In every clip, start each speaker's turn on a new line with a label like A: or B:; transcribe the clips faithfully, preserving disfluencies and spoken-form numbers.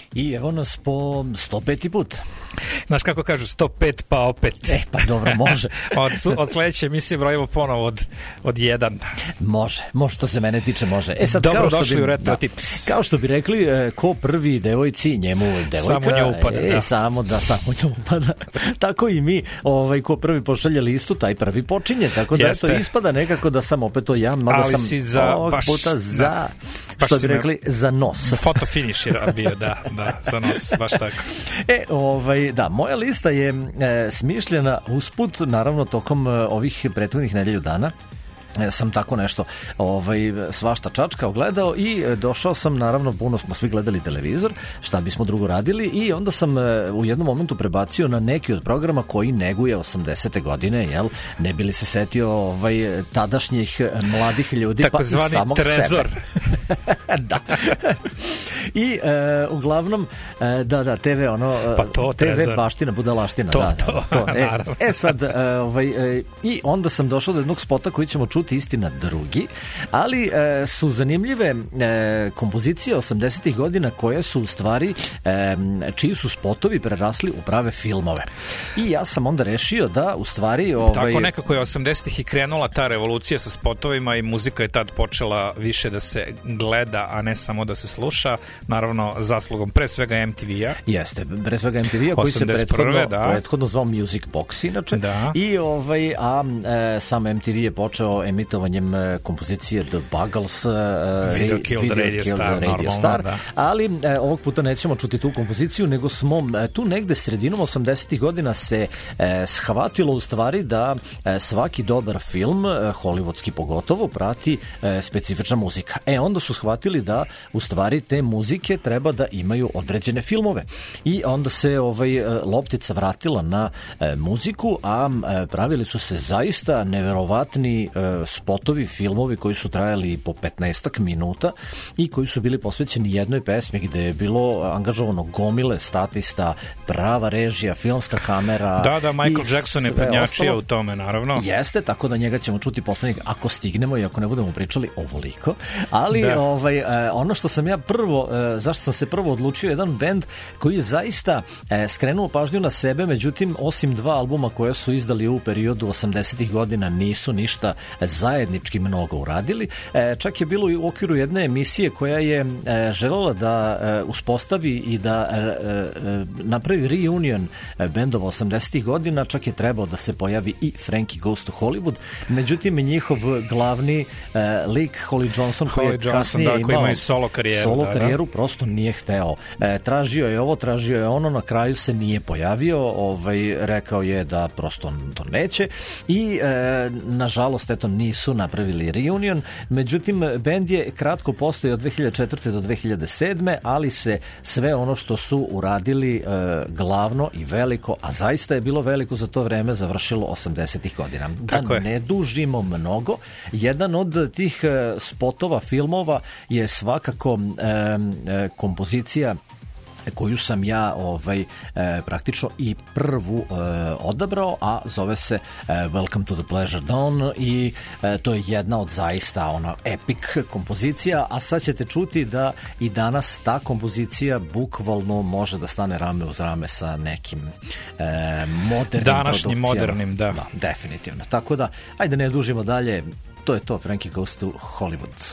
A: I evo nas po sto peti put.
B: Znaš kako kažu, sto pet pa opet.
A: E, pa dobro, može.
B: od, od sledeće emisije brojimo ponovo od, od jedan.
A: Može, može, što se mene tiče, može. E sad,
B: dobro
A: kao što
B: došli
A: bi,
B: u Retro
A: da,
B: Tips.
A: Kao što bi rekli, ko prvi devojci, njemu devojka.
B: Samo nju upada,
A: e,
B: da.
A: Samo da, samo nju upada. Tako i mi, ovaj, ko prvi pošalje listu, taj prvi počinje. Tako da
B: Jeste.
A: to ispada nekako da sam opet to ja, mada
B: ali
A: sam
B: si za,
A: ovog
B: baš,
A: puta za,
B: da,
A: što bi
B: me,
A: rekli, za nos.
B: Foto finish je bio, da, da, za nos, baš tako.
A: E, ovaj, da, moja lista je e, smišljena usput, naravno, tokom e, ovih prethodnih nedelju dana. Sam tako nešto ovaj, svašta čačkao, gledao i došao sam, naravno, puno smo svi gledali televizor, šta bismo drugo radili, i onda sam u jednom momentu prebacio na neki od programa koji neguje osamdesete godine, jel, ne bi li se setio ovaj, tadašnjih mladih ljudi,
B: tako
A: pa i samog
B: trezor.
A: Sebe. Da. I e, uglavnom, e, da, da, te ve ono,
B: pa to,
A: te ve
B: trezor.
A: baština, budalaština,
B: to,
A: da,
B: to.
A: da, to. E, e sad, e, ovaj, e, i onda sam došao do jednog spota koji ćemo čuti istina drugi, ali e, su zanimljive e, kompozicije osamdesetih godina koje su u stvari, e, čiji su spotovi prerasli u prave filmove. I ja sam onda rešio da u stvari... Ovaj,
B: tako nekako je osamdesetih i krenula ta revolucija sa spotovima i muzika je tad počela više da se gleda, a ne samo da se sluša, naravno zaslugom pre svega em te ve-a.
A: Jeste, pre svega em te ve-a koji se prethodno,
B: da.
A: prethodno zvao Music Box inače.
B: Da.
A: I ovaj, a e, sam em te ve je počeo emitovanjem e, kompozicije The Buggles, e,
B: Video Killed Radio, radio Star,
A: radio
B: normalno,
A: Star.
B: Da.
A: Ali e, ovog puta nećemo čuti tu kompoziciju, nego smo e, tu negde sredinom osamdesetih godina se e, shvatilo u stvari da e, svaki dobar film, e, hollywoodski pogotovo, prati e, specifična muzika. E, onda su shvatili da u stvari te muzike treba da imaju određene filmove. I onda se ovaj, loptica vratila na e, muziku, a e, pravili su se zaista neverovatni e, spotovi, filmovi koji su trajali po petnaestak minuta i koji su bili posvećeni jednoj pesmi gde je bilo angažovano gomile statista, prava režija, filmska kamera.
B: Da, da, Michael Jackson je prednjačio u tome, naravno.
A: Jeste, tako da njega ćemo čuti poslednjeg ako stignemo i ako ne budemo pričali ovoliko. Ali
B: da.
A: ovaj, e, ono što sam ja prvo, e, zašto sam se prvo odlučio, jedan bend koji je zaista e, skrenuo pažnju na sebe, međutim, osim dva albuma koje su izdali u periodu osamdesetih godina, nisu ništa zajednički mnogo uradili. E, čak je bilo u okviru jedne emisije koja je e, želela da e, uspostavi i da e, e, napravi reunion bendova osamdesetih godina, čak je trebao da se pojavi i Frankie Goes to Hollywood, međutim njihov glavni e, lik Holly Johnson,
B: Holly
A: koji je
B: Johnson,
A: kasnije
B: da,
A: imao
B: ima solo karijeru,
A: solo
B: da,
A: karijeru
B: da.
A: prosto nije hteo. E, tražio je ovo, tražio je ono, na kraju se nije pojavio, ovaj, rekao je da prosto to neće i e, nažalost eto nisu napravili reunion, međutim bend je kratko postojao od dve hiljade četvrte do dve hiljade sedme, ali se sve ono što su uradili e, glavno i veliko, a zaista je bilo veliko za to vreme, završilo osamdesetih godina. Da ne dužimo mnogo, jedan od tih e, spotova, filmova je svakako e, e, kompozicija koju sam ja ovaj, e, praktično i prvu e, odabrao, a zove se e, Welcome to the Pleasure Dawn i e, to je jedna od zaista ona epic kompozicija, a sad ćete čuti da i danas ta kompozicija bukvalno može da stane rame uz rame sa nekim e, modernim
B: današnjim modernim, da.
A: da. Definitivno. Tako da, ajde ne dužimo dalje, to je to, Frankie Goes to Hollywood.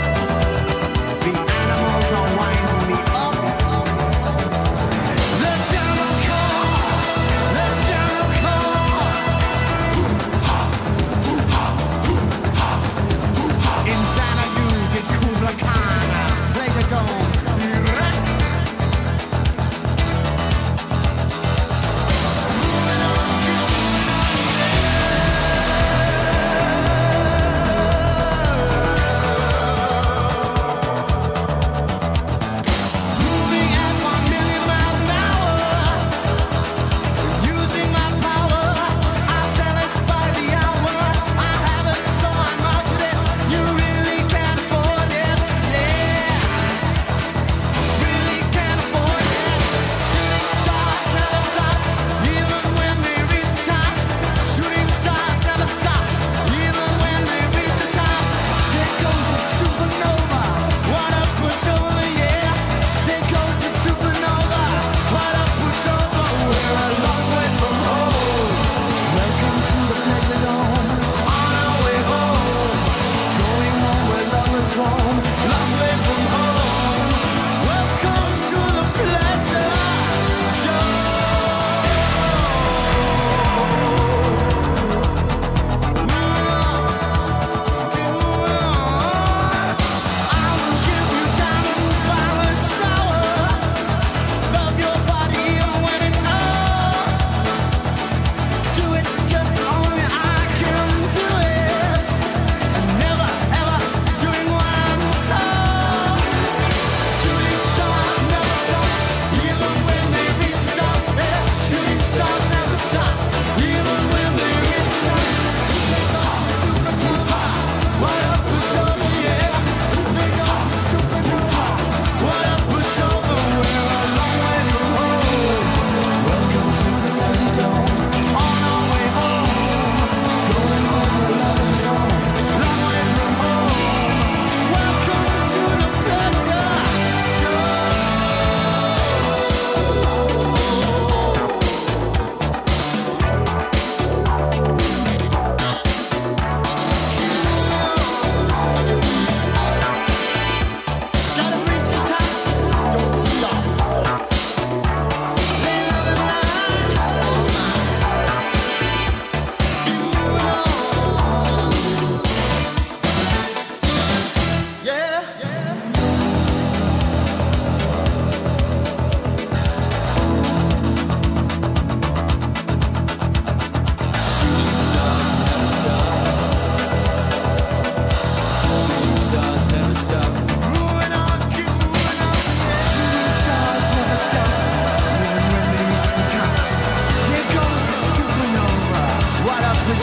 C: The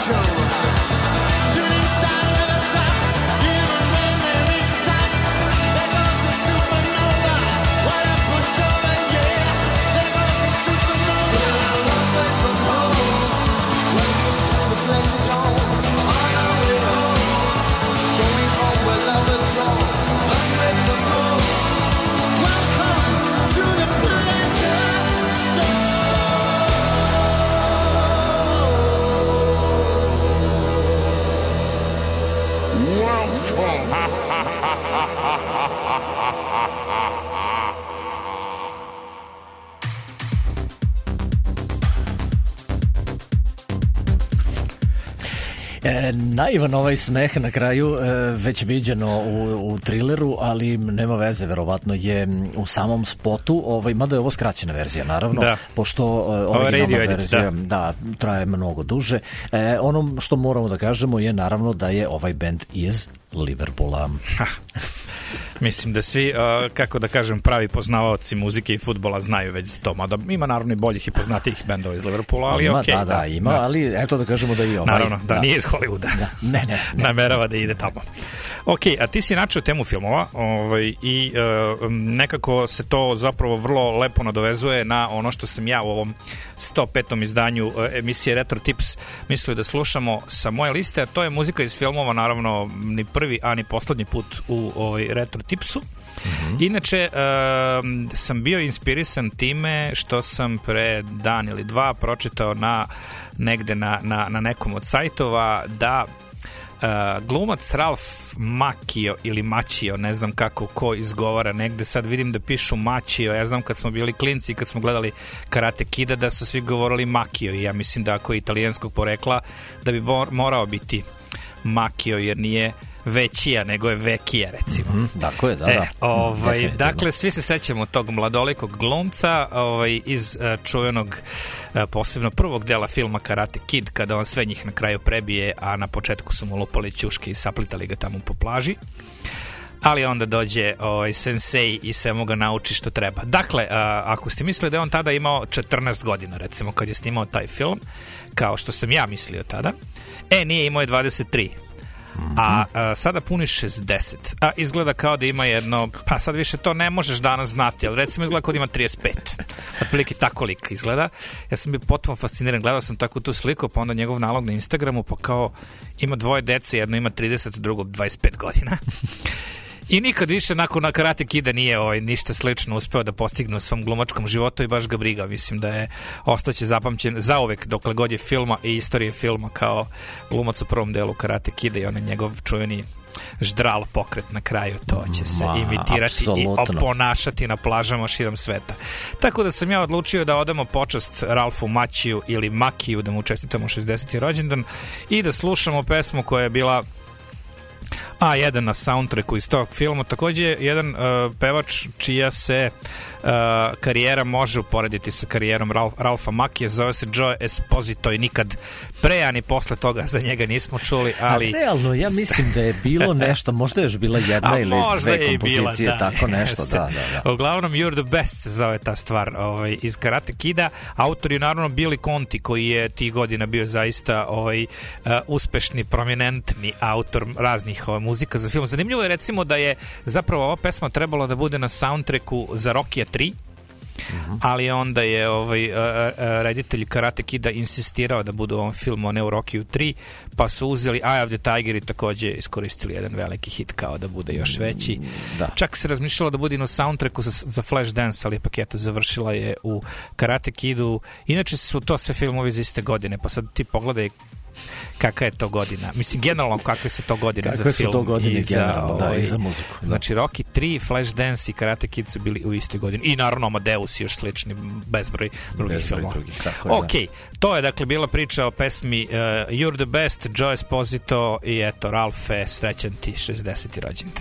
A: E, naivan ovaj smeh na kraju, e, već viđeno u, u trileru, ali nema veze, verovatno je u samom spotu, ovaj, mada je ovo skraćena verzija, naravno,
B: da.
A: pošto e, originalna verzija da. da, traje mnogo duže. E, ono što moramo da kažemo je naravno da je ovaj bend iz Liverpoola.
B: Mislim da svi, uh, kako da kažem, pravi poznavaoci muzike i fudbala znaju već za to, mada ima naravno i boljih i poznatijih bendova iz Liverpoola, ali
A: ima,
B: okej.
A: Okay, da, da, ima, da. Ali eto da kažemo da i ovaj.
B: Naravno, da, da. Nije iz Hollywooda.
A: Da. Ne, ne, ne.
B: Namerava da ide tamo. Ok, a ti si načeo temu filmova ovaj, i uh, nekako se to zapravo vrlo lepo nadovezuje na ono što sam ja u ovom sto petom izdanju uh, emisije Retro Tips mislio da slušamo sa moje liste, a to je muzika iz filmova, naravno ni prvi, a ni poslednji put u ovaj, Retro Tipsu. Mm-hmm. Inače, uh, sam bio inspirisan time što sam pre dan ili dva pročitao na, negde na, na, na nekom od sajtova da Uh, glumac Ralph Macchio ili Macchio, ne znam kako ko izgovara, negde sad vidim da pišu Macchio, ja znam kad smo bili klinci i kad smo gledali Karate Kida da su svi govorili Macchio i ja mislim da ako je italijanskog porekla da bi morao biti Macchio jer nije većija, nego je vekija, recimo.
A: Mm-hmm, tako je, da,
B: e,
A: da.
B: Ovaj, dakle, svi se sećamo tog mladolikog glumca ovaj, iz uh, čuvenog uh, posebno prvog dela filma Karate Kid, kada on sve njih na kraju prebije, a na početku su mu lupali ćuške i saplitali ga tamo po plaži. Ali onda dođe ovaj, sensei i sve mu ga nauči što treba. Dakle, uh, ako ste mislili da je on tada imao četrnaest godina, recimo, kad je snimao taj film, kao što sam ja mislio tada, e, nije, imao je dvadeset tri. A, a sada puni šezdeset, a izgleda kao da ima jedno, pa sad više to ne možeš danas znati, ali recimo izgleda kao da ima trideset pet, otprilike tako lik izgleda. Ja sam bio potpuno fasciniran, gledao sam tako tu sliku, pa onda njegov nalog na Instagramu, pa kao ima dvoje dece, jedno ima trideset, drugo dvadeset pet godina. I nikad više nakon na Karate Kida nije ovaj, ništa slično uspeo da postigne u svom glumačkom životu i baš ga briga. Mislim da je ostaće zapamćen zauvek dokle god je filma i istorije filma kao glumac u prvom delu Karate Kida i onaj njegov čuveni ždral pokret na kraju, to će se Ma, imitirati apsolutno. I oponašati na plažama širom sveta. Tako da sam ja odlučio da odamo počast Ralfu Macchiju ili Makiju, da mu čestitamo šezdeseti rođendan i da slušamo pesmu koja je bila a jedan na soundtracku iz tog filma, takođe jedan uh, pevač čija se uh, karijera može uporediti sa karijerom Ralf, Ralfa Macchia, zove se Joe Esposito i nikad pre, ani posle toga za njega nismo čuli, ali... A realno,
A: ja mislim da je bilo nešto, možda je još bila jedna ili dve kompozicije, bila, da, tako nešto, da, da, da.
B: Uglavnom, You're the Best se zove ta stvar ovaj, iz Karate Kida. Autor je naravno Billy Conti, koji je tih godina bio zaista ovaj, uh, uspešni, prominentni autor raznih ovaj, muzika za film. Zanimljivo je recimo da je zapravo ova pesma trebala da bude na soundtracku za Rockija tri, mm-hmm. ali onda je ovaj, uh, uh, reditelj Karate Kida insistirao da bude u ovom filmu, a ne u Rockiju tri, pa su uzeli Eye of the Tiger i takođe iskoristili jedan veliki hit kao da bude još veći. Da. Čak se razmišljalo da bude i na soundtracku za, za Flashdance, ali ipak eto završila je u Karate Kidu. Inače su to sve filmovi za iste godine, pa sad ti pogledaj kakva je to godina. Mislim, generalno kakve su to godine kakve za film
A: to godine,
B: i, za,
A: da, i za muziku. Da.
B: Znači, Rocky tri, Flashdance i Karate Kid su bili u istoj godini. I naravno Amadeus i još slični bezbroj drugih bezbroj filmova. Drugih, ok, da. To je dakle bila priča o pesmi uh, You're the Best, Joe Esposito i eto, Ralfe, srećan ti šezdeseti rođendan.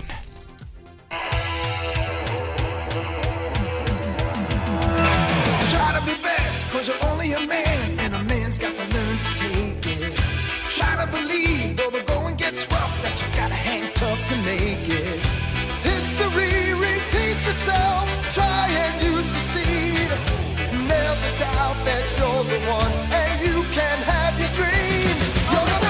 B: Try to be best, cause you're only a man, and a man's got to learn to take it. Try to believe, though the going gets rough, that you gotta hang tough to make it. History repeats itself, try and you succeed. Never doubt that you're the one, and you can have your dream. You're the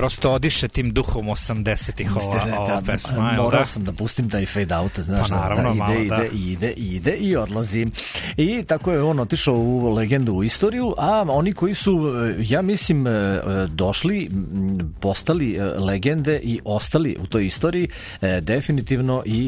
B: prosto odiše tim duhom osamdesetih ova, ova pesma.
A: Morao
B: da?
A: sam da pustim taj fade out, znaš,
B: pa, naravno,
A: da, ide,
B: malo,
A: ide,
B: da.
A: ide, ide i odlazi. I tako je on otišao u legendu, u istoriju, a oni koji su, ja mislim, došli, postali legende i ostali u toj istoriji, definitivno i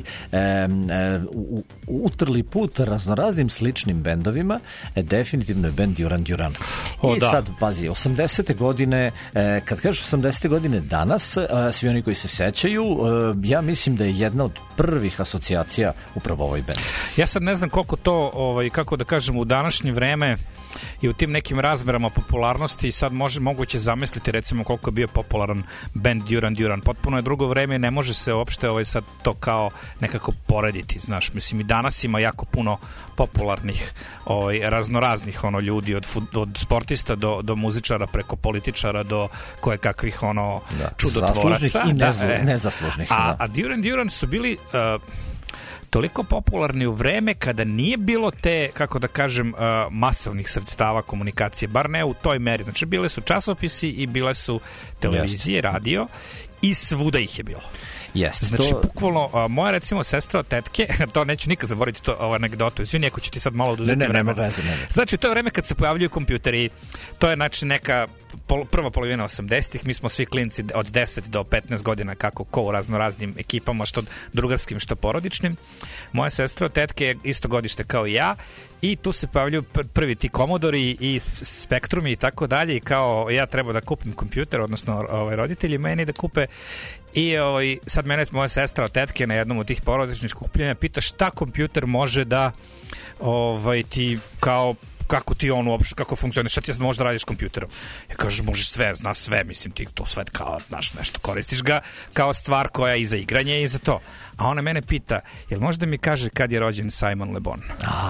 A: utrli put raznoraznim sličnim bendovima, definitivno je bend Duran Duran.
B: O,
A: I
B: da.
A: sad, pazi, osamdesete godine, kad kažeš osamdesete godine danas, svi oni koji se sećaju, ja mislim da je jedna od prvih asocijacija upravo ovaj bend.
B: Ja sad ne znam koliko to, ovaj, kako da kažem, u današnje vreme i u tim nekim razmerama popularnosti sad može moguće zamisliti recimo koliko je bio popularan band Duran Duran. Potpuno je drugo vreme i ne može se uopšte ovaj sad to kao nekako porediti, znaš. Mislim, i danas ima jako puno popularnih ovaj, raznoraznih ono ljudi od, od sportista do, do muzičara preko političara do koje kakvih ono
A: da,
B: čudotvoraca.
A: Zaslužnih i nezlu, da, nezaslužnih.
B: A,
A: da.
B: a Duran Duran su bili... Uh, toliko popularni u vreme kada nije bilo te, kako da kažem, uh, masovnih sredstava komunikacije, bar ne u toj meri. Znači, bile su časopisi i bile su televizije, radio i svuda ih je bilo.
A: Yes,
B: znači,
A: to...
B: bukvalno, a, moja recimo sestra od tetke, to neću nikad zaboraviti, to ovu anegdotu, izvini ako ću ti sad malo oduzeti
A: ne, ne,
B: vreme.
A: Ne, veze, ne, ne.
B: Znači, to je vreme kad se pojavljuju kompjuteri, to je znači neka pol, prva polovina osamdesetih, mi smo svi klinci od deset do petnaest godina, kako ko u raznoraznim ekipama, što drugarskim, što porodičnim. Moja sestra od tetke je isto godište kao i ja i tu se pojavljuju prvi ti Commodori i Spektrumi i tako dalje i kao ja treba da kupim kompjuter, odnosno ovaj, roditelji meni da kupe. I ovaj, sad mene moja sestra od tetke na jednom od tih porodičnih kupljenja pita šta kompjuter može da ovaj, ti kao kako ti on uopšte, kako funkcioniš, šta ti možeš da radiš kompjuterom? Ja kažem, možeš sve, zna sve, mislim ti to sve kao, znaš, nešto koristiš ga kao stvar koja je i za igranje i za to. A ona mene pita, jel možda mi kaže kad je rođen Simon Le Bon?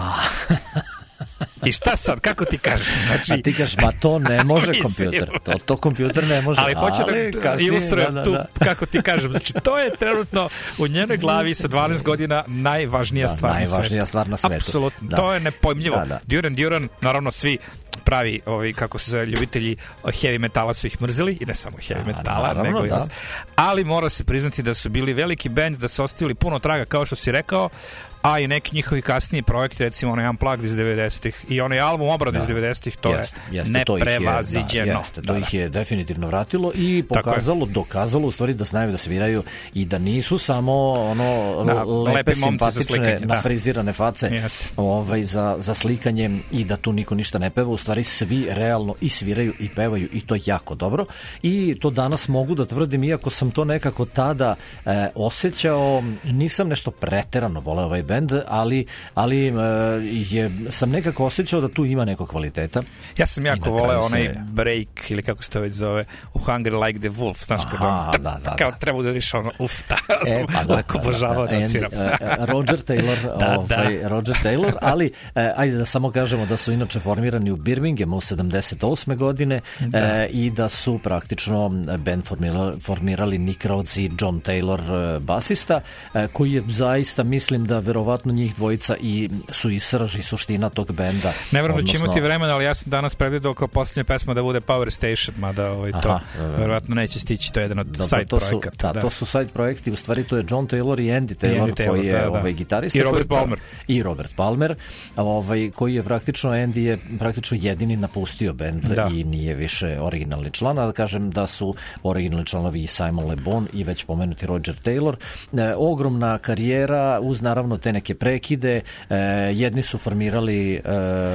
B: I šta sad, kako ti kažeš? Znači,
A: a ti kažeš, ma to ne može kompjuter. To, to kompjuter ne može.
B: Ali hoće ali, da kasnije, ilustrujem da, da, tu, da. Kako ti kažem. Znači, to je trenutno u njenoj glavi sa dvanaest godina najvažnija
A: da,
B: stvar na
A: najvažnija
B: svijetu.
A: stvar na svetu.
B: Apsolutno,
A: da.
B: To je nepojmljivo.
A: Da, da.
B: Duran Duran, naravno svi pravi, ovi, kako se zove, ljubitelji heavy metala su ih mrzili, i ne samo heavy a, metala,
A: naravno,
B: nego
A: da.
B: Ali mora se priznati da su bili veliki bend, da su ostavili puno traga, kao što si rekao, a i neki njihovi kasniji projekti, recimo onaj Unplugged iz devedesetih i onaj album Obrada da. iz devedesetih, to jeste, je jeste, neprevaziđeno.
A: To, jeste, to da, ih je definitivno vratilo i pokazalo, dokazalo u stvari da znaju da sviraju i da nisu samo ono da, lepe, simpatične, nafrizirane face ovaj, za, za slikanje i da tu niko ništa ne peva. U stvari svi realno i sviraju i pevaju i to je jako dobro. I to danas mogu da tvrdim, iako sam to nekako tada e, osjećao, nisam nešto preterano voleo ovaj band, ali, ali je, sam nekako osjećao da tu ima nekog kvaliteta.
B: Ja sam jako voleo onaj se... break, ili kako se to već zove, u Hungry Like the Wolf, znaš, kada on da, da, kao da. treba da riša ono, uf, ta, ja sam e, pa, lako obožavao da, da ciram.
A: Roger Taylor,
B: da,
A: ovaj,
B: da.
A: Roger Taylor, ali eh, ajde da samo kažemo da su inače formirani u Birminghamu sedamdeset osme godine da. eh, i da su praktično band formirali, formirali Nick Rhodes i John Taylor, basista, eh, koji je zaista, mislim da verovatno njih dvojica i su i srž i suština tog benda.
B: Ne verujem da će imati vremena, ali ja sam danas predvideo kao posljednja pesma da bude Power Station, mada ovaj, to aha, verovatno neće stići, to je jedan od da, side
A: to
B: projekata.
A: Su, da, da, to su side projekti, u stvari to je John Taylor i Andy Taylor, Andy Taylor koji je da, ovaj, gitarista.
B: I Robert koji, Palmer.
A: I Robert Palmer, ovaj, koji je praktično, Andy je praktično jedini napustio bend da. i nije više originalni član, ali kažem da su originalni članovi i Simon Le Bon i već pomenuti Roger Taylor. E, ogromna karijera uz naravno te neke prekide. E, jedni su formirali e,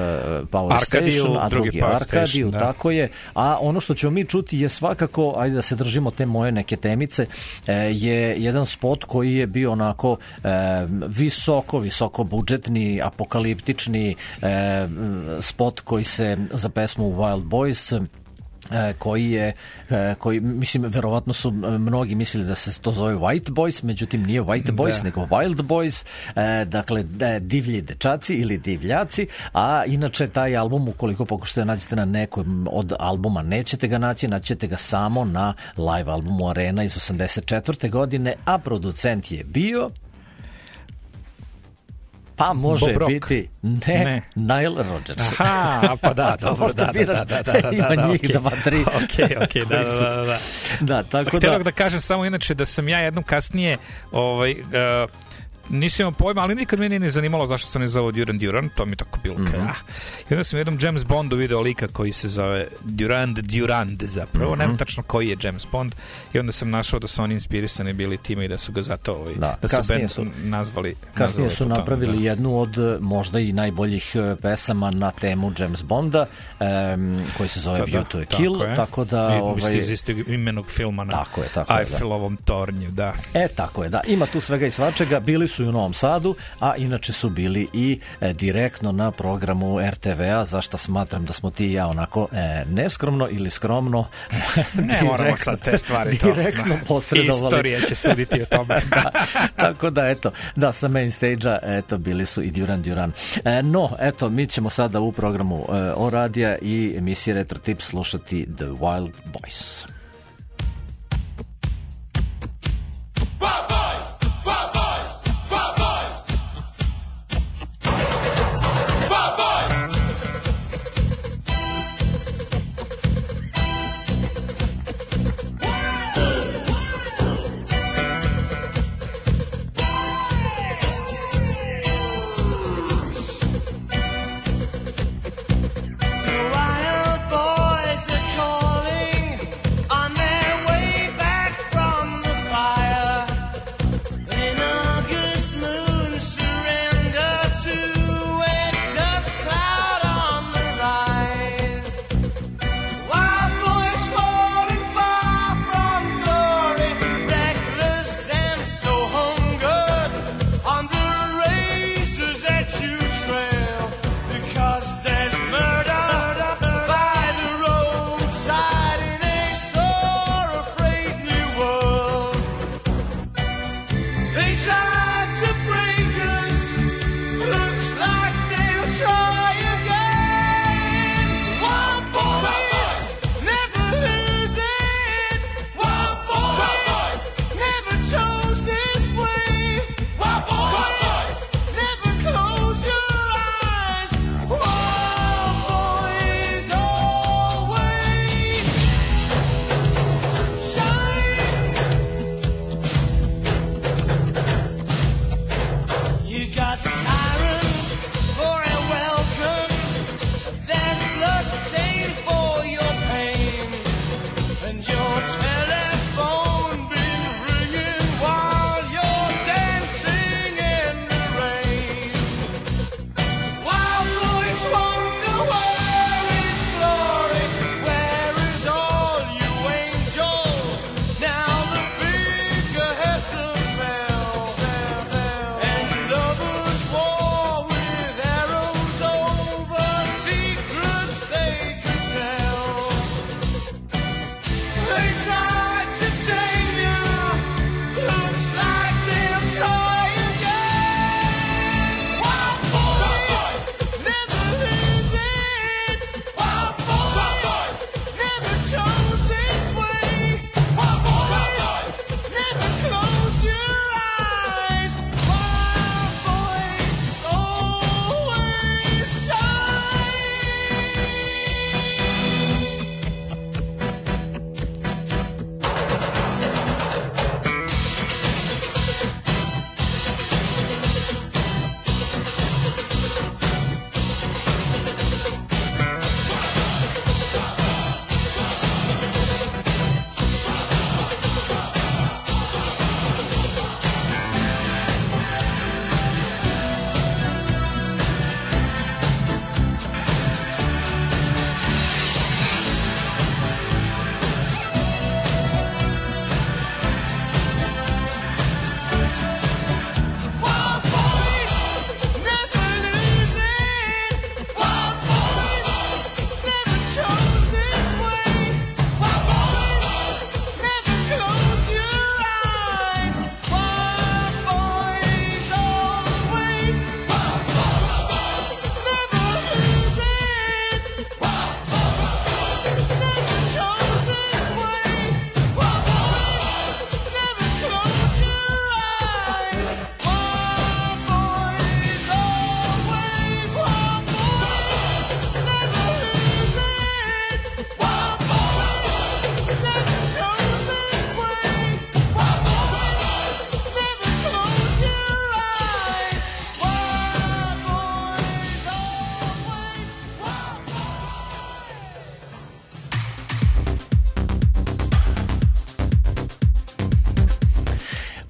A: Power
B: Arkadiju,
A: Station, a drugi, drugi Arkadiju,
B: da.
A: tako je. A ono što ćemo mi čuti je svakako, ajde da se držimo te moje neke temice, e, je jedan spot koji je bio onako e, visoko, visoko budžetni, apokaliptični e, spot koji se za pesmu Wild Boys koji je, koji, mislim, verovatno su mnogi mislili da se to zove White Boys, međutim nije White Boys, da. nego Wild Boys, dakle divlji dečaci ili divljaci, a inače taj album, ukoliko pokušate nađete na nekom od albuma, nećete ga naći, naćete ga samo na live albumu Arena iz osamdeset četvrte godine, a producent je bio Pa može
B: Bob Rock.
A: biti ne, ne. Nile Rodgers.
B: Aha, pa da, dobro, da, da, da, da, da, da,
A: ima
B: da,
A: njih
B: okay.
A: dva, tri.
B: Ok, ok, da, da, da, da.
A: Da, tako
B: Htjela
A: da...
B: da kažem samo inače da sam ja jednom kasnije ovaj, uh, nisam imao pojma, ali nikad meni ne zanimalo zašto se ne zove Duran Duran, to mi je tako bilo. Mm-hmm. Ah. I onda sam jednom James Bondu video lika koji se zove Durand Durand zapravo, mm-hmm. ne znam tačno koji je James Bond, i onda sam našao da su oni inspirisani bili time i da su ga zato ovaj, da, da su band su, nazvali.
A: Kasnije
B: nazvali
A: su napravili da. jednu od možda i najboljih pesama na temu James Bonda, um, koji se zove da, View to a Kill, tako, tako da...
B: I,
A: ovaj,
B: iz istog imenog filma na
A: tako je, tako
B: Eiffelovom da. tornju, da.
A: E, tako je, da. Ima tu svega i svačega, bili su i u Novom Sadu, a inače su bili i e, direktno na programu er te ve-a, zašto smatram da smo ti i ja onako e, neskromno ili skromno
B: ne direktno, moramo sad te stvari to
A: direktno posredovali.
B: Istorija će suditi o tome.
A: Da, tako da, eto, da, sa main stage-a, eto, bili su i Duran Duran. E, no, eto, mi ćemo sada u programu e, o radija i emisiji Retro Tips slušati The Wild Boys.
C: Wild boys are calling.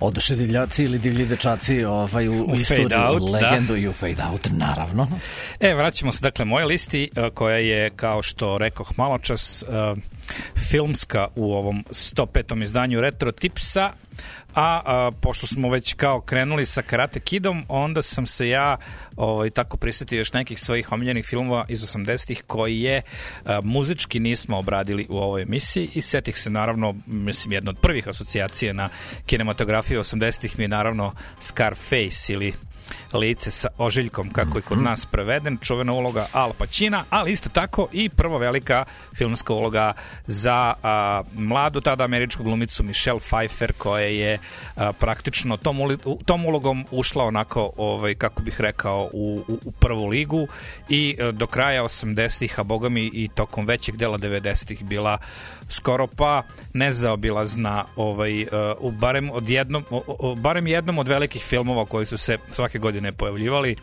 A: oduševljaci ili divlji dečaci ovaj, u, u istoriju, out, legendu da. I u Fade Out, naravno.
B: E, vraćamo se dakle moje listi koja je, kao što rekoh maločas, uh, filmska u ovom sto petom izdanju Retro Tipsa, a, a pošto smo već kao krenuli sa Karate Kidom, onda sam se ja ovaj, tako prisjetio još nekih svojih omiljenih filmova iz osamdesetih koji je a, muzički nismo obradili u ovoj emisiji i setih se naravno, mislim, jedna od prvih asocijacija na kinematografiju osamdesetih mi je naravno Scarface ili Lice sa ožiljkom, kako je kod nas preveden, čuvena uloga Al Pacina, ali isto tako i prva velika filmska uloga za a, mladu tada američku glumicu Michelle Pfeiffer, koja je a, praktično tom, uli, tom ulogom ušla onako, ovaj, kako bih rekao, u, u, u prvu ligu i a, do kraja osamdesetih, a bogami i tokom većeg dela devedesetih bila skoro pa nezaobilazna, ovaj, uh, barem, od jednom, uh, barem jednom od velikih filmova koji su se svake godine pojavljivali,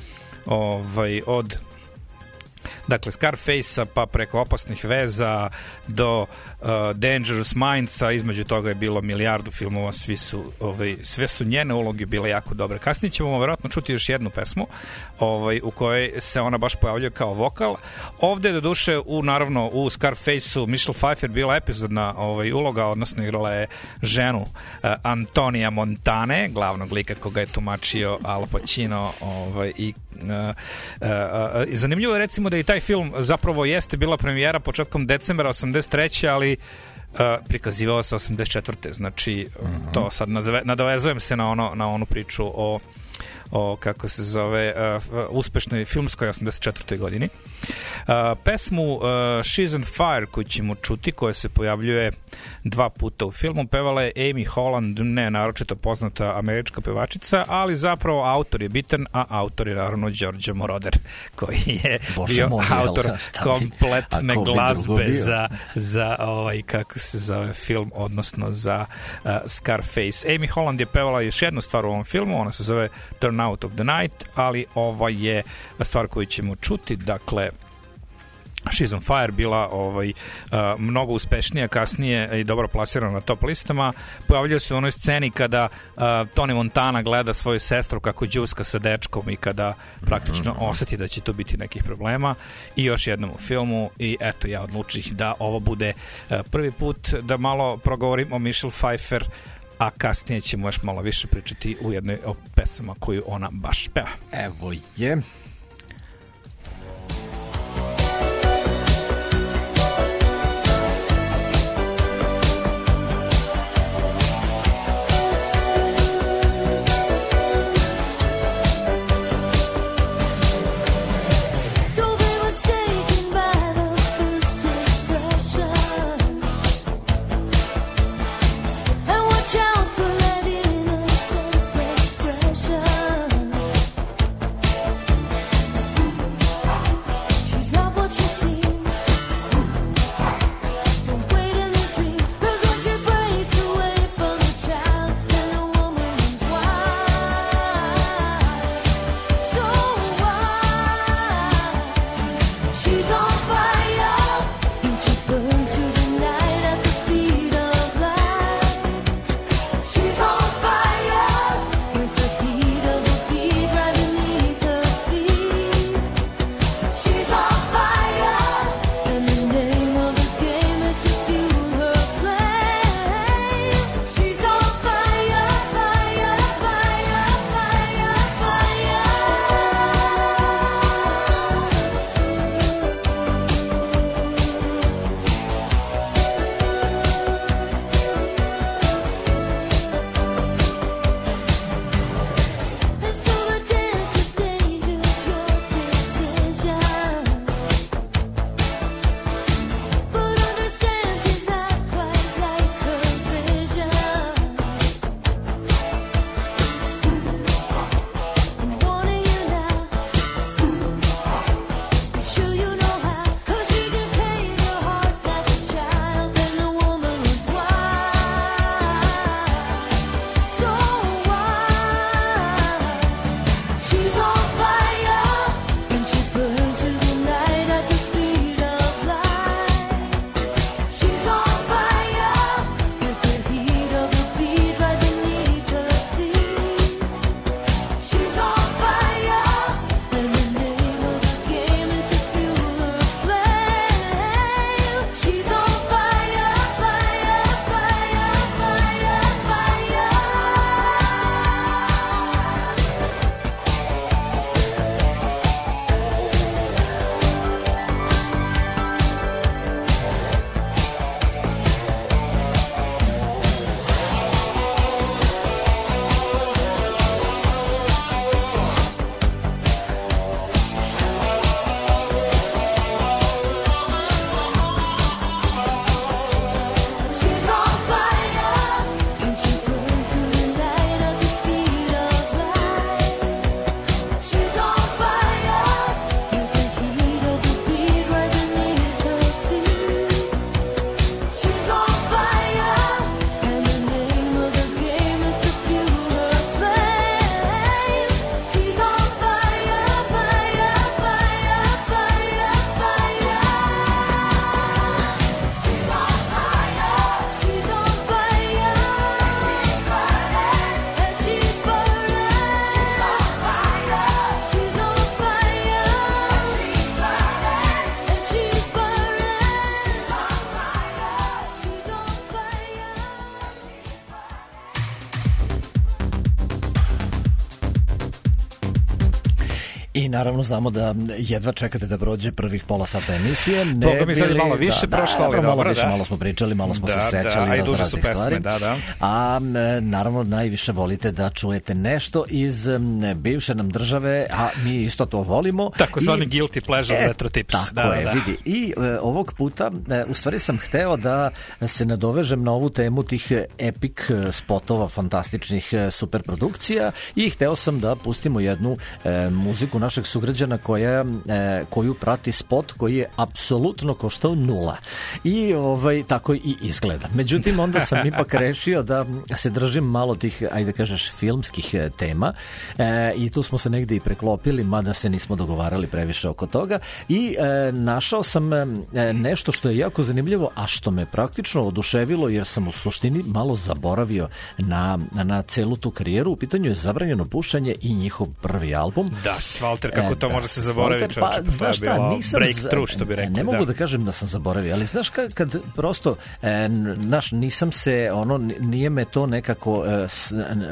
B: ovaj, od dakle Scarface-a pa preko Opasnih veza do uh, Dangerous Minds-a, između toga je bilo milijardu filmova, svi su, ovaj, sve su njene uloge bile jako dobre. Kasnije ćemo vjerojatno čuti još jednu pesmu ovaj, u kojoj se ona baš pojavljuje kao vokal. Ovde do duše u, naravno u Scarface-u Michelle Pfeiffer bila epizodna ovaj, uloga, odnosno igrala je ženu uh, Antonija Montane, glavnog lika koga je tumačio Al Pacino, ovaj, i uh, uh, uh, zanimljivo je recimo da i taj film zapravo jeste bila premijera početkom decembra osamdeset treće ali uh, prikazivao se osamdeset četvrte Znači, uh-huh. to sad nadovezujem se na, ono, na onu priču o, o kako se zove, uh, uspešnoj filmskoj osamdeset četvrtoj godini. Uh, pesmu uh, She's on Fire koju ćemo čuti, koja se pojavljuje dva puta u filmu, pevala je Amy Holland, ne naročito poznata američka pevačica, ali zapravo autor je bitan, a autor je naravno Đorđe Moroder, koji je Bože bio moj, autor jel, kompletne glazbe za, za ovaj, kako se zove, film, odnosno za uh, Scarface. Amy Holland je pevala još jednu stvar u ovom filmu, ona se zove Turn Out of the Night, ali ova je stvar koju ćemo čuti, dakle She's on Fire, bila ovaj, uh, mnogo uspešnija kasnije i dobro plasirana na top listama. Pojavljaju se u onoj sceni kada uh, Tony Montana gleda svoju sestru kako đuska sa dečkom i kada praktično osjeti da će to biti nekih problema. I još jednom u filmu, i eto, ja odlučih da ovo bude uh, prvi put da malo progovorim o Michelle Pfeiffer, a kasnije ćemo još malo više pričati u jednoj o pesama koju ona baš peva.
A: Evo je.
C: Out for that innocent expression.
A: I naravno znamo da jedva čekate da prođe prvih pola sata emisije.
B: Ne Boga mi sad je malo više da, prošlo, ali
A: da, malo
B: dobro,
A: više,
B: da.
A: malo smo pričali, malo smo
B: da,
A: se sećali
B: da,
A: raznih
B: su pesme,
A: stvari.
B: Da, da.
A: A naravno najviše volite da čujete nešto iz bivše nam države, a mi isto to volimo.
B: Tako zvani guilty pleasure e, retro tips.
A: Tako
B: da,
A: je,
B: da.
A: vidi. I e, ovog puta, e, u stvari sam hteo da se nadovežem na ovu temu tih epic spotova, fantastičnih superprodukcija i hteo sam da pustimo jednu e, muziku našeg sugrađana koja, e, koju prati spot koji je apsolutno koštao nula. I ovaj, tako i izgleda. Međutim, onda sam ipak rešio da se držim malo tih, ajde kažeš, filmskih tema e, i tu smo se negde i preklopili, mada se nismo dogovarali previše oko toga i e, našao sam e, nešto što je jako zanimljivo, a što me praktično oduševilo jer sam u suštini malo zaboravio na, na celu tu karijeru. U pitanju je Zabranjeno pušenje i njihov prvi album.
B: Da, Svalter, kako e, to da, može se zaboraviti,
A: pa, pa znaš šta, nisam
B: breakthrough, što bi rekao.
A: Ne mogu
B: da.
A: da kažem da sam zaboravio, ali znaš kad, kad prosto e, naš, nisam se, ono, nije me to nekako e, s,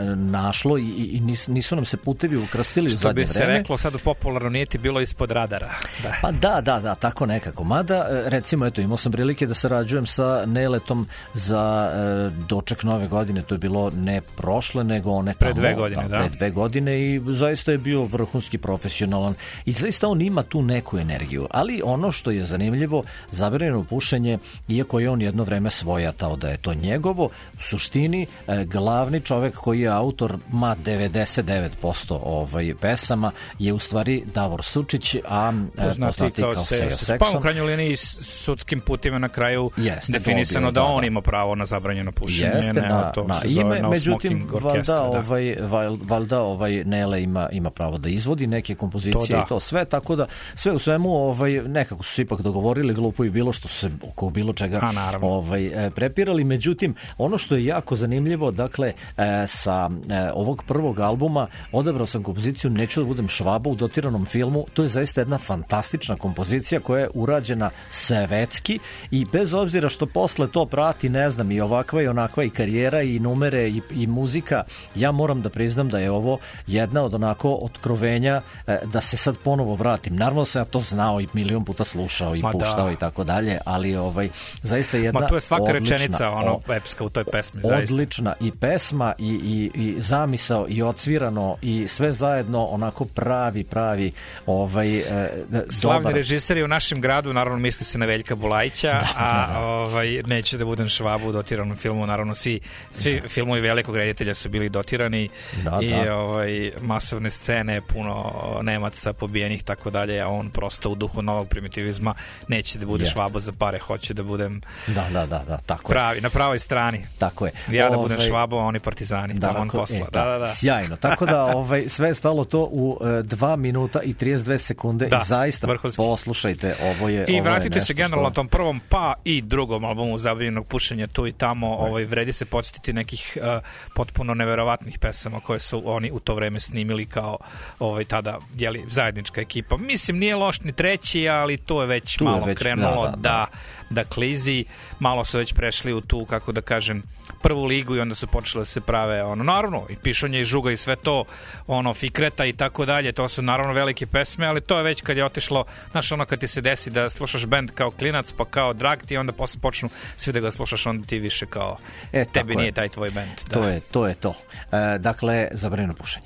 A: našlo i, i nis, nisu nam se putevi ukrstili u zadnje vreme.
B: Što bi se reklo sad popularno, nije ti bilo ispod radara. Da.
A: Pa da, da, da, tako nekako. Mada, recimo, eto, imao sam prilike da sarađujem sa Neletom za e, doček nove godine, to je bilo ne prošle, nego one tamo.
B: Pre dve godine, da.
A: Pre dve godine i zaista je bio vrhunski profesionalan i zaista on ima tu neku energiju. Ali ono što je zanimljivo, Zabranjeno pušenje, iako je on jedno vreme svojatao da je to njegovo, u suštini e, glavni čovek koji je autor ma devedeset devet posto ovaj, pesama je u stvari Davor Sučić, a e, poznati kao, kao Sejo Sekson.
B: Pa u krajnjoj liniji sudskim putima na kraju jeste, definisano da, da on ima pravo na zabranjeno pušenje.
A: Jeste,
B: ne,
A: na,
B: to
A: na
B: se zove
A: ime,
B: no
A: međutim,
B: orkestra,
A: valjda,
B: da.
A: ovaj, valjda ovaj Nele ima, ima pravo da izvodi neke kompozicije to, da. I to sve, tako da sve u svemu ovaj, nekako su se ipak dogovorili, glupo i bilo što su se oko bilo čega
B: A,
A: ovaj, prepirali. Međutim, ono što je jako zanimljivo, dakle, sa ovog prvog albuma odabrao sam kompoziciju Neću da budem švaba u dotiranom filmu. To je zaista jedna fantastična kompozicija koja je urađena svetski i bez obzira što posle to prati, ne znam, i ovakva i onakva i karijera i numere i, i muzika, ja moram da priznam da je ovo jedna od onako otkrovenja da se sad ponovo vratim. Naravno sam ja to znao i milion puta slušao i Ma puštao da. I tako dalje, ali ovaj, zaista jedna
B: Ma to je svaka
A: odlična,
B: rečenica ono, epska u toj pesmi. Zaista.
A: Odlična i pesma i, i, i zamisao i odsvirano i sve zajedno onako pravi, pravi ovaj, e,
B: slavni
A: dobar.
B: režiser je u našem gradu, naravno misli se na Veljka Bulajića,
A: da,
B: a
A: da, da.
B: Ovaj, Neću da budem švaba u dotiranom filmu, naravno svi, svi da. Filmovi velikog reditelja su bili dotirani da, i da. Ovaj, masovne scene, puno Nemaca pobijenih, tako dalje, a on prosto u duhu novog primitivizma neće da bude švaba za pare, hoće da budem
A: da, da, da, da, tako
B: pravi, na pravoj strani.
A: Tako je.
B: Ja da
A: ovaj,
B: budem švaba, a oni partizani, da, on posla. E, da, da, da.
A: Sjajno, tako da ovaj, sve je stalo to u dva minuta i trideset dve sekunde da, i zaista vrhunski. Poslušajte, ovo je
B: i
A: ovo
B: vratite
A: je
B: se generalno na tom prvom pa i drugom albumu Zabranjenog pušenja tu i tamo, ovaj, vredi se podsjetiti nekih uh, potpuno neverovatnih pesama koje su oni u to vreme snimili kao ovaj, tada jeli, zajednička ekipa. Mislim, nije loš ni treći, ali to je već tu malo je već, krenulo da, da, da, da klizi, malo su već prešli u tu, kako da kažem, prvu ligu i onda su počele da se prave ono, naravno, i Pišonje i Žuga i sve to, ono, Fikreta i tako dalje, to su naravno velike pesme, ali to je već kad je otišlo, znaš, ono kad ti se desi da slušaš bend kao klinac, pa kao drag ti, onda posle počnu svi da ga slušaš, onda ti više kao e, tebi nije je. Taj tvoj bend. Da.
A: To je, to je to. E, dakle, Zabranjeno pušenje.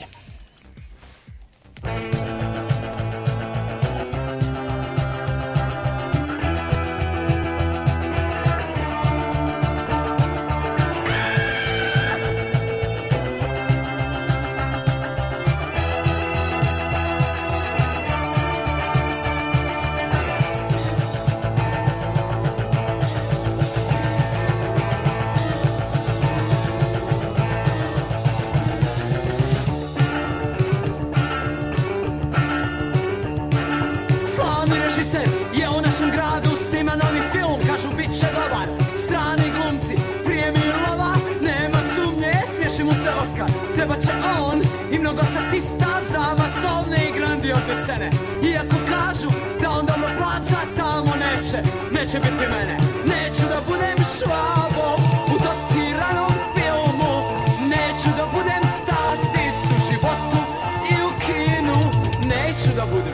C: Iako kažu da on dobro plaća, tamo neće, neće biti mene. Neću da budem švabo u dotiranom filmu, neću da budem statist u životu i u kinu, neću da budem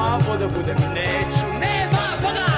C: švabo da budem, neću, nema Boga!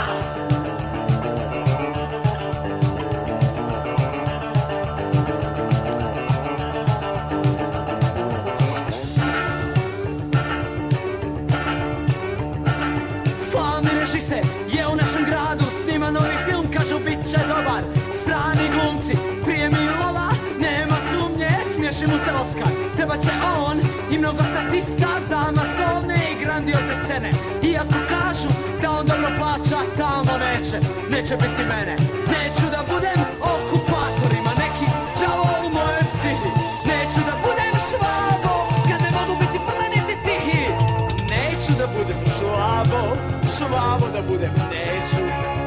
C: Slavni režiser je u našem gradu, snima novi film, kažu bit će dobar. Strani glumci, prije Milova, nema sumnje, smiješi mu se Oskar. Treba će on i mnogo statista za masovne i grandiozne scene. Iako kažu da on dobro plaća, tamo neće, neće biti mene. Neću da budem okupatorima, neki đavo u mojoj psihi. Neću da budem švabo, kad ne mogu biti plemeniti tihi. Neću da budem švabo, švabo da budem, neću.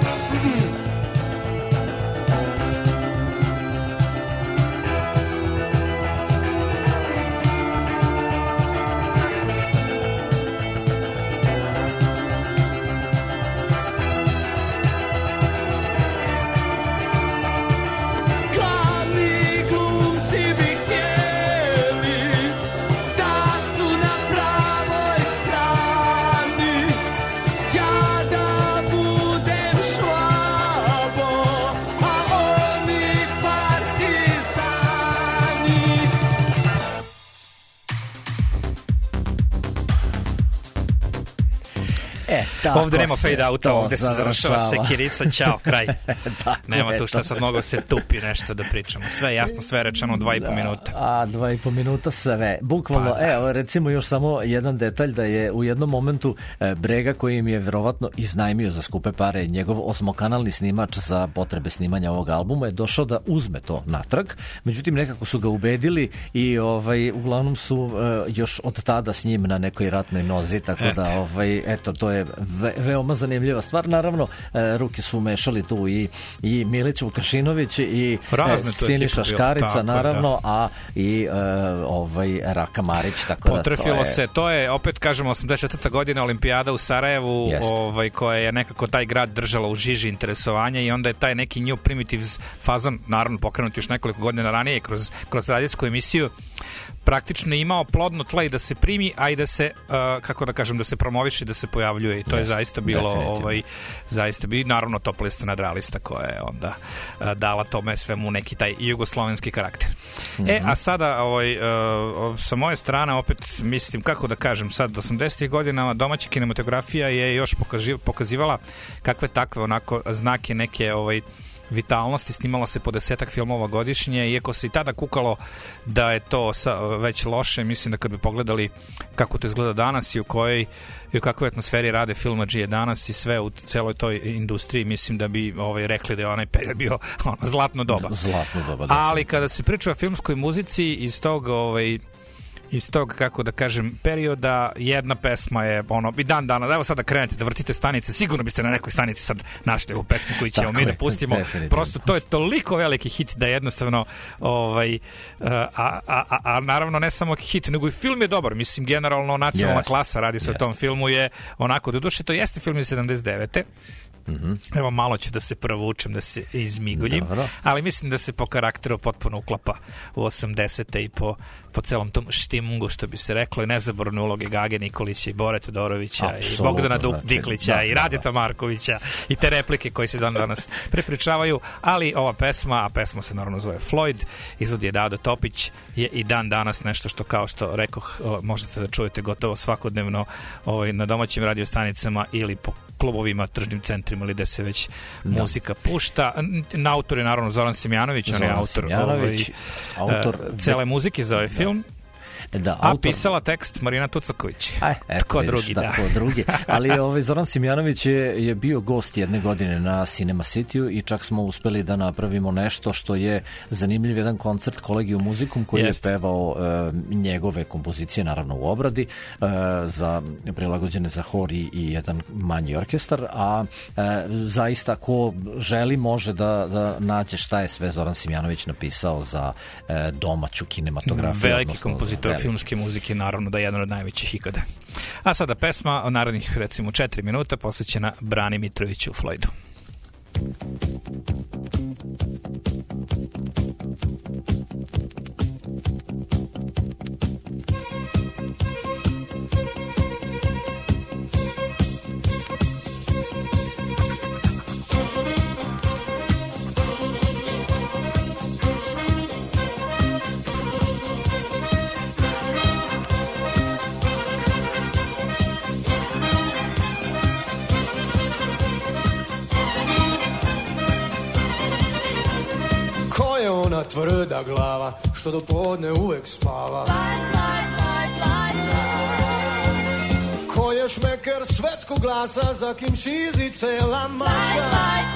A: Tako
B: ovde nema
A: se
B: fade outa, ovde se završava sekirica, ćao, kraj. Nema tu šta sad mnogo se tupi nešto da pričamo. Sve jasno, sve rečeno, dva i po minuta.
A: A, dva i po minuta sve. Bukvalno, pa, da. Evo, recimo još samo jedan detalj da je u jednom momentu e, Brega, koji im je verovatno iznajmio za skupe pare njegov osmokanalni snimač za potrebe snimanja ovog albuma, je došao da uzme to natrag. Međutim, nekako su ga ubedili i ovaj, uglavnom su e, još od tada s njim na nekoj ratnoj nozi, tako Et. da, ovaj, eto, to je ve, veoma zanimljiva stvar. Naravno, e, ruke su umešali tu i, i Milić Vukašinović i e, Siniša Škarica, tako, naravno, da. a i e, ovaj, Raka Marić, tako
B: potrefilo
A: da to je...
B: se, to je, opet kažemo, osamdeset četvrta godina Olimpijada u Sarajevu, ovaj, koja je nekako taj grad držala u žiži interesovanja i onda je taj neki New Primitives fazon, naravno pokrenut još nekoliko godina ranije kroz, kroz radijsku emisiju, praktično imao plodno tla i da se primi, a i da se, uh, kako da kažem, da se promoviše, da se pojavljuje i to yes, je zaista bilo, ovaj, zaista bi, naravno top lista nadrealista koja je onda uh, dala tome svemu neki taj jugoslovenski karakter. Mm-hmm. E, a sada ovaj, uh, sa moje strane opet mislim, kako da kažem, sad osamdesetih godinama domaća kinematografija je još pokaziv, pokazivala kakve takve onako znake neke ovaj vitalnosti, snimalo se po desetak filmova godišnje, iako se i tada kukalo da je to već loše, mislim da kad bi pogledali kako to izgleda danas i u kojoj i u kakvoj atmosferi rade filmadžije danas i sve u celoj toj industriji, mislim da bi ovaj, rekli da je onaj period bio ono, zlatno doba.
A: Zlatno doba, da.
B: Ali kada se priča o filmskoj muzici iz tog ovaj, iz tog, kako da kažem, perioda, jedna pesma je ono, i dan dana, evo sad da krenete da vrtite stanice, sigurno biste na nekoj stanici sad našli ovu pesmu koju ćemo mi da pustimo. Prosto to je toliko veliki hit da jednostavno ovaj, a, a, a, a naravno ne samo hit, nego i film je dobar. Mislim, generalno nacionalna yes. klasa radi se yes. o tom filmu je onako, do duše to jeste film iz sedamdeset devete. Mm-hmm. Evo malo ću da se provučem, da se izmiguljim, Dobro. ali mislim da se po karakteru potpuno uklapa u osamdesete i po, po celom tom štimungu, što bi se reklo, i nezaborne uloge Gage Nikolića i Bore Todorovića i Bogdana znači, Diklića da, i Radeta da. Markovića i te replike koje se dan danas prepričavaju, ali ova pesma, a pesma se naravno zove Floyd, izvodi je Dado Topić, je i dan danas nešto što, kao što rekoh, možete da čujete gotovo svakodnevno ovaj, na domaćim radiostanicama ili po klubovima, tržnim centrima ili gde se već da. muzika pušta. Na autor je naravno Zoran Simjanović, on je autor,
A: Simjanović,
B: ovaj,
A: autor
B: uh, cele muzike za ovaj da. film.
A: Da,
B: a
A: autor...
B: pisala tekst Marina Tucaković.
A: Aj, eto,
B: tko
A: vidiš,
B: drugi, da.
A: Tko drugi. Ali ovaj Zoran Simjanović je, je bio gost jedne godine na Cinema Cityu i čak smo uspeli da napravimo nešto što je zanimljiv jedan koncert Kolegium Muzikum koji Jest. je pevao e, njegove kompozicije, naravno u obradi, e, za prilagođene za hor i, i jedan manji orkestar, a e, zaista ko želi može da, da nađe šta je sve Zoran Simjanović napisao za e, domaću kinematografiju.
B: Veliki kompozitor filmske muzike, naravno da je jedan od najvećih ikada. A sada pesma o narednih recimo četiri minuta posvećena Brani Mitroviću u Floydu.
D: moja tvrda glava, što do podne uvek spava. Ko je šmeker svetskog glasa, za kim šizi cela masa.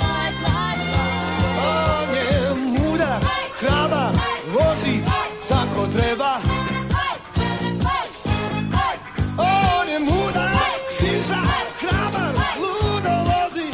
D: On je mudar, hrabar, vozi tako treba. On je mudar, šiza, hrabar, ludo vozi.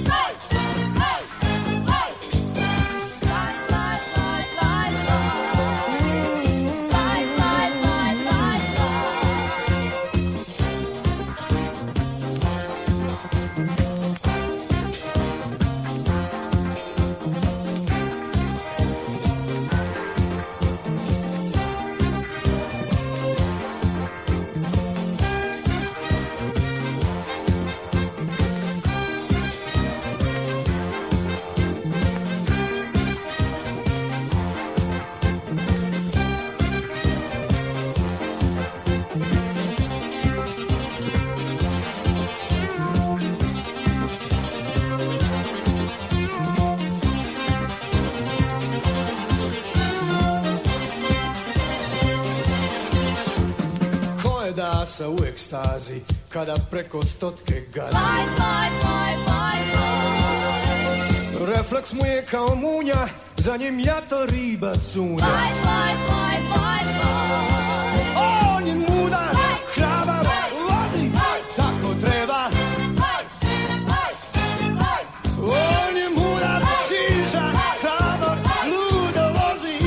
D: Da se u ekstazi kada preko stotke gazi. Laj, laj, laj, laj, laj. Refleks mu je kao munja, za njim jato riba cunja. Laj, laj, laj, laj, laj. On je mudar, hrabar, vozi, tako treba. On je mudar, šiža, hrabar, ludo vozi.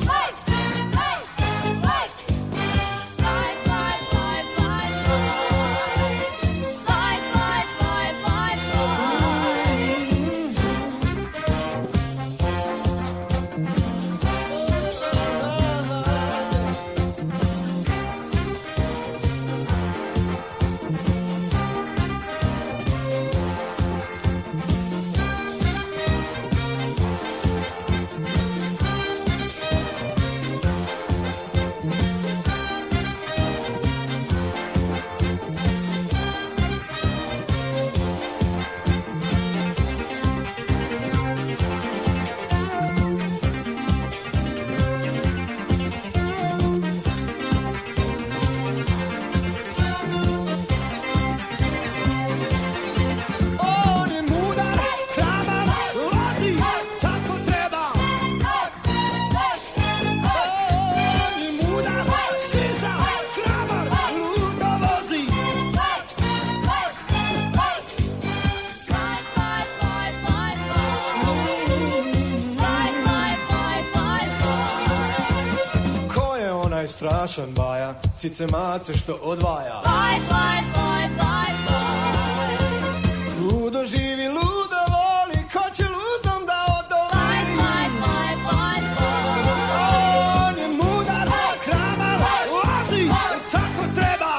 D: Strašan baja, cice mace što odvaja. Laj, laj, laj, laj, laj. Ludo živi, ludo voli, ko će ludom da odoli. Laj, laj, laj, laj, laj. On je mudar, hrabar, vozi, tako treba.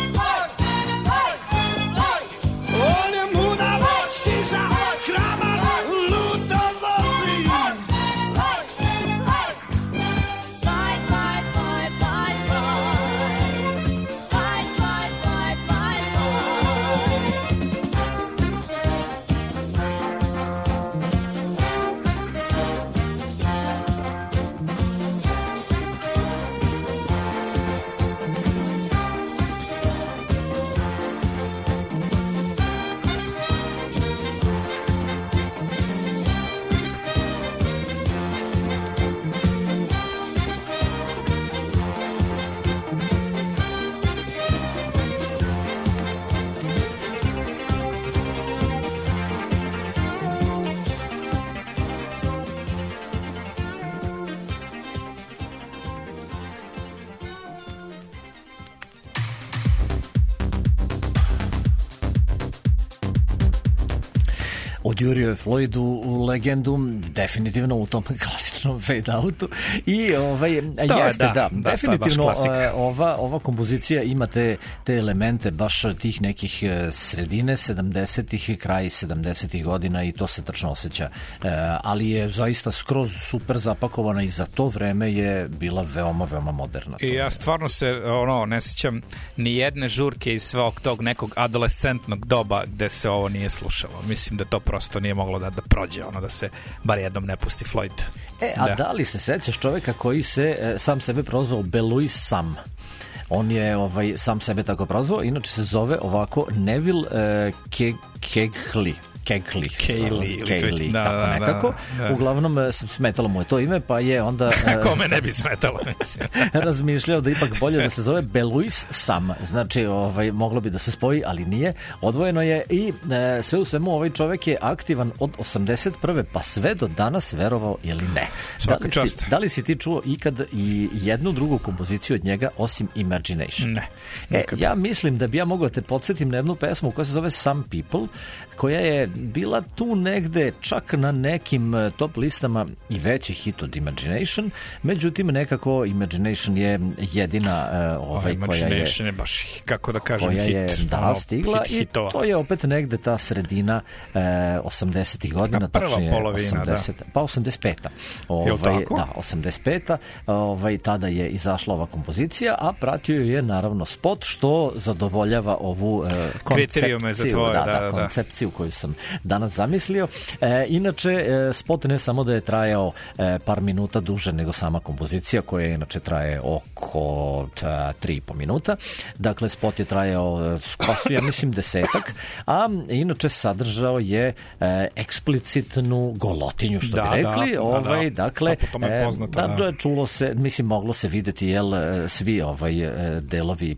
D: On je mudar, šiša, hrabar, ludo vozi.
A: Odjurio je Floyd u legendu, definitivno u tom klasičnom fade-outu. I ovaj,
B: to
A: jeste,
B: je, da,
A: da,
B: da,
A: definitivno ova, ova kompozicija ima te, te elemente baš tih nekih sredine sedamdesetih, kraj sedamdesetih godina i to se tačno osjeća. E, ali je zaista skroz super zapakovana i za to vreme je bila veoma, veoma moderna.
B: I ja stvarno se ono, ne sjećam ni jedne žurke iz svog tog nekog adolescentnog doba gde se ovo nije slušalo. Mislim da to prosto nije moglo da, da prođe, ono da se bar jednom ne pusti Floyd.
A: E, a da, da li se sećaš čoveka koji se e, sam sebe prozvao Beluis Sam? On je ovaj, sam sebe tako prozvao, inače se zove ovako Neville e, Ke, Kegley. Kegli, Kegli,
B: da,
A: tako
B: da,
A: nekako.
B: Da, da.
A: Uglavnom smetalo mu je to ime, pa je onda
B: kome ne bi smetalo, mislim.
A: razmišljao da ipak bolje da se zove Beluis Sam. Znači, ovaj, moglo bi da se spoji, ali nije. Odvojeno je i e, sve u svemu ovaj čovek je aktivan od osamdeset prve pa sve do danas, verovao ili ne. Da li, si, da li si ti čuo ikad i jednu drugu kompoziciju od njega osim Imagination?
B: Ne.
A: E, ja mislim da bi ja mogao te podsjetim na jednu pesmu koja se zove Some People, koja je bila tu negde čak na nekim top listama i veći hit od Imagination, međutim nekako Imagination je jedina uh, ovaj,
B: oh,
A: koja je
B: Imagination je baš, kako da kažem,
A: koja
B: hit,
A: je da,
B: ono,
A: stigla
B: hit,
A: i
B: hitova.
A: to je opet negde ta sredina uh, osamdesetih godina,
B: prva
A: tačnije
B: polovina,
A: osamdeset,
B: da.
A: pa osamdeset peta. Ovaj, da, osamdeset peta. Ovaj, tada je izašla ova kompozicija, a pratio je naravno spot što zadovoljava ovu uh, koncepciju,
B: za tvoje,
A: da,
B: da,
A: da,
B: da,
A: koncepciju koju sam danas zamislio. E, inače, e, spot ne samo da je trajao e, par minuta duže nego sama kompozicija, koja inače traje oko ta, tri i po minuta. Dakle, spot je trajao skoro, ja mislim, desetak, a inače sadržao je e, eksplicitnu golotinju, što
B: da,
A: bi rekli.
B: Da,
A: ovaj,
B: da,
A: dakle,
B: da. E, poznato,
A: da, čulo se, mislim, moglo se videti, jel, svi ovaj delovi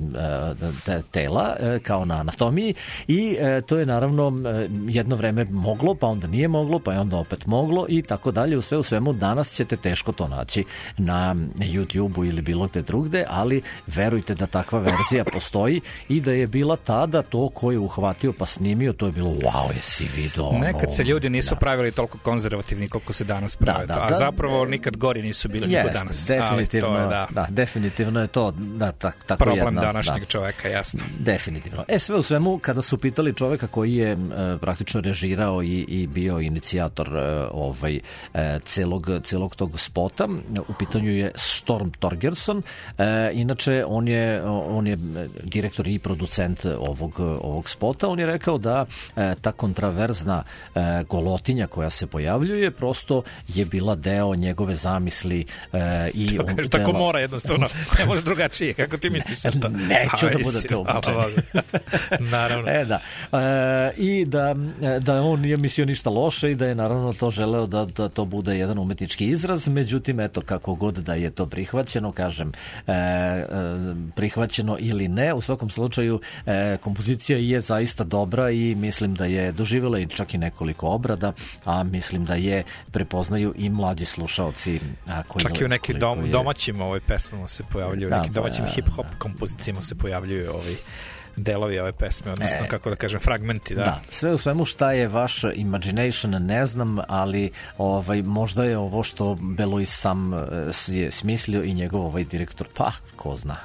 A: e, tela, e, kao na anatomiji, i e, to je naravno jedno vreme moglo, pa onda nije moglo, pa je onda opet moglo i tako dalje. U sve u svemu danas ćete teško to naći na YouTube-u ili bilo gde drugde, ali verujte da takva verzija postoji i da je bila tada to ko je uhvatio pa snimio, to je bilo wow, jesi vidio ono.
B: Nekad se ljudi nisu da. pravili toliko konzervativni koliko se danas prave, da, da, a da, zapravo da, nikad gori nisu bili nego danas.
A: Definitivno,
B: ali to je, da.
A: da, definitivno je to da, tak, tako
B: problem
A: jedna,
B: današnjeg
A: da,
B: čoveka, jasno.
A: Definitivno. E, sve u svemu, kada su pitali čoveka koji je e, praktično režirao i, i bio inicijator e, ovaj, e, celog, celog tog spota, u pitanju je Storm Thorgerson, e, inače on je, on je direktor i producent ovog, ovog spota. On je rekao da e, ta kontraverzna e, golotinja koja se pojavljuje prosto je bila deo njegove zamisli e, i
B: on, kaže, tako mora jednostavno, ne može drugačije, kako ti misliš to?
A: Neću da budete upućeni.
B: Naravno.
A: E, da. E, I da, da on nije mislio ništa loše i da je naravno to želeo da, da to bude jedan umetnički izraz, međutim, eto, kako god da je to prihvaćeno, kažem, e, e, prihvaćeno ili ne, u svakom slučaju e, kompozicija je zaista dobra i mislim da je doživjela i čak i nekoliko obrada, a mislim da je prepoznaju i mlađi slušaoci. A, koji
B: čak i u nekim dom,
A: je... domaćim
B: ovaj pesmama se pojavljuju, da, nekim domaćim pa, hip-hop da. kompozicijama se pojavljuju ovaj delovi ove pesme, odnosno, e, kako da kažem, fragmenti, da.
A: Da, sve u svemu šta je vaš Imagination, ne znam, ali ovaj, možda je ovo što Beluis sam je smislio i njegov ovaj direktor, pa, ko zna.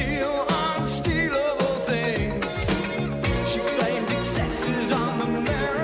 E: Steal unstealable things. She blamed excesses on the marriage.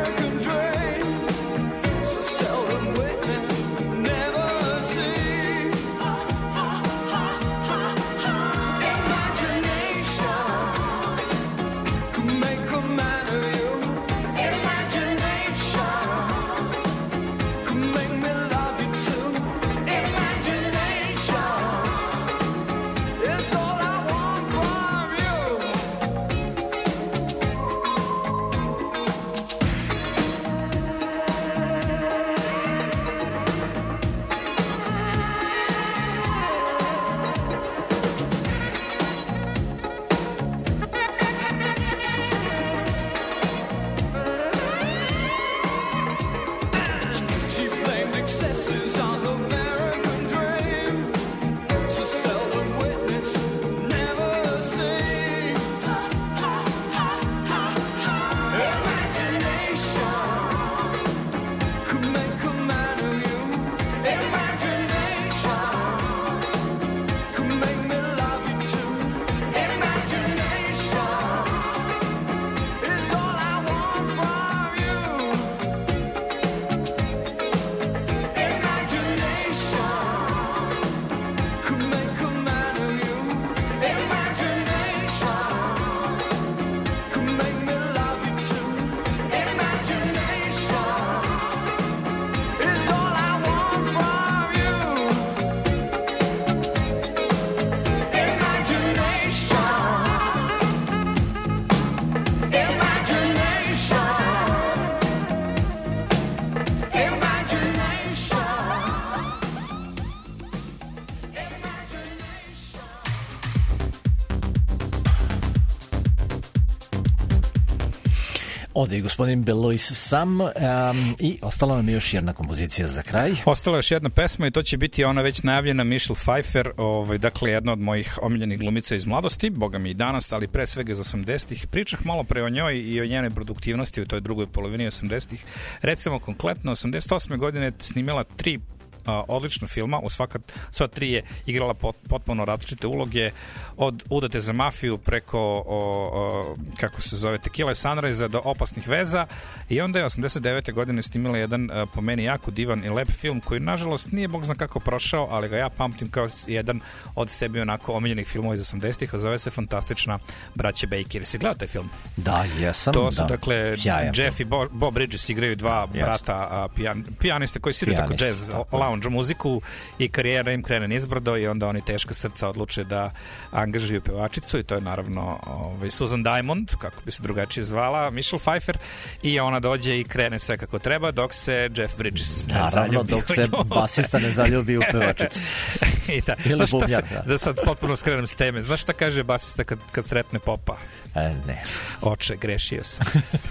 A: Ode i gospodin Belois sam um, i ostala nam je još jedna kompozicija za kraj.
B: Ostala je još jedna pesma i to će biti ona već najavljena Michelle Pfeiffer, ovaj, dakle jedna od mojih omiljenih glumica iz mladosti, boga mi i danas, ali pre svega iz osamdesetih. Pričah malo pre o njoj i o njenoj produktivnosti u toj drugoj polovini osamdesetih. Recimo konkretno osamdeset osme godine snimila tri Uh, odlična filma, u svaka, sva tri je igrala pot, potpuno različite uloge, od Udate za mafiju preko o, o, kako se zove Tequila Sunrise do Opasnih veza, i onda je osamdeset devete godine snimila jedan uh, po meni jako divan i lep film koji nažalost nije bog zna kako prošao, ali ga ja pamtim kao jedan od sebi onako omiljenih filmova iz osamdesetih, a zove se Fantastična braća Baker. Si gledao taj film?
A: Da, jesam.
B: To su
A: da.
B: dakle
A: Sjajan
B: Jeff film. i Bo, Bob Bridges igraju dva
A: Yes.
B: brata a, pijan, pijaniste koji sviraju tako jazz, lounge muziku, i karijera im krene nizbrdo i onda oni teška srca odluče da angažuju pevačicu, i to je naravno ovaj, Susan Diamond, kako bi se drugačije zvala, Michelle Pfeiffer, i ona dođe i krene sve kako treba, dok se Jeff Bridges ne
A: Naravno,
B: zaljubi
A: dok se basista ne zaljubi u pevačicu.
B: I ta, znaš šta se, da sad potpuno skrenem s teme, znaš šta kaže basista kad, kad sretne popa?
A: E, ne.
B: Oče, grešio sam.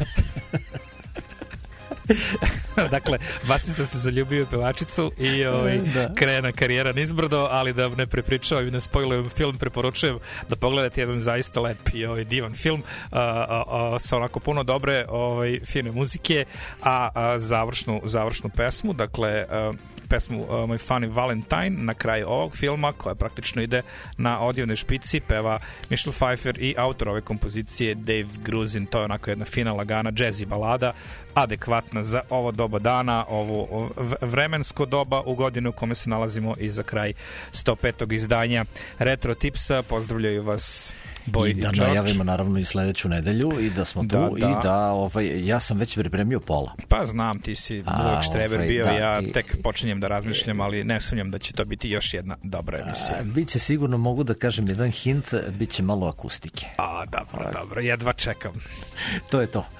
B: Dakle, basista se zaljubio u pevačicu i ovaj, krena karijera nizbrdo, ali da ne prepričavam i ne spojlujem film, preporučujem da pogledate jedan zaista lep i ovaj, divan film a, a, a, sa onako puno dobre ovaj, fine muzike, a, a završnu, završnu pesmu, dakle a, pesmu uh, My Funny Valentine na kraju ovog filma, koja praktično ide na odjevnoj špici, peva Michelle Pfeiffer i autor ove kompozicije Dave Grusin. To je onako jedna fina, lagana jazzy balada, adekvatna za ovo doba dana, ovo vremensko doba u godinu u kome se nalazimo, i za kraj sto petog izdanja Retro Tipsa. Pozdravljaju vas Boyd
A: i da
B: i
A: najavimo naravno i sledeću nedelju i da smo
B: da,
A: tu
B: da.
A: i da ovaj, ja sam već pripremio pola.
B: Pa znam, ti si uvek štreber
A: ovaj,
B: bio,
A: da,
B: ja
A: i,
B: tek počinjem da razmišljam, ali ne sumnjam da će to biti još jedna dobra emisija.
A: A, biće sigurno, mogu da kažem jedan hint, biće malo akustike.
B: A, dobro, dobro, jedva čekam.
A: To je to.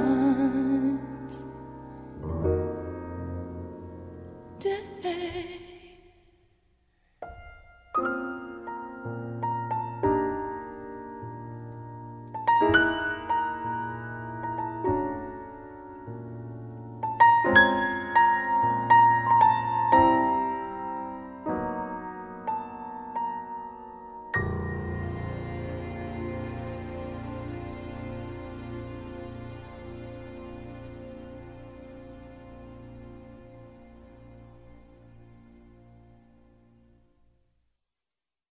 E: Day.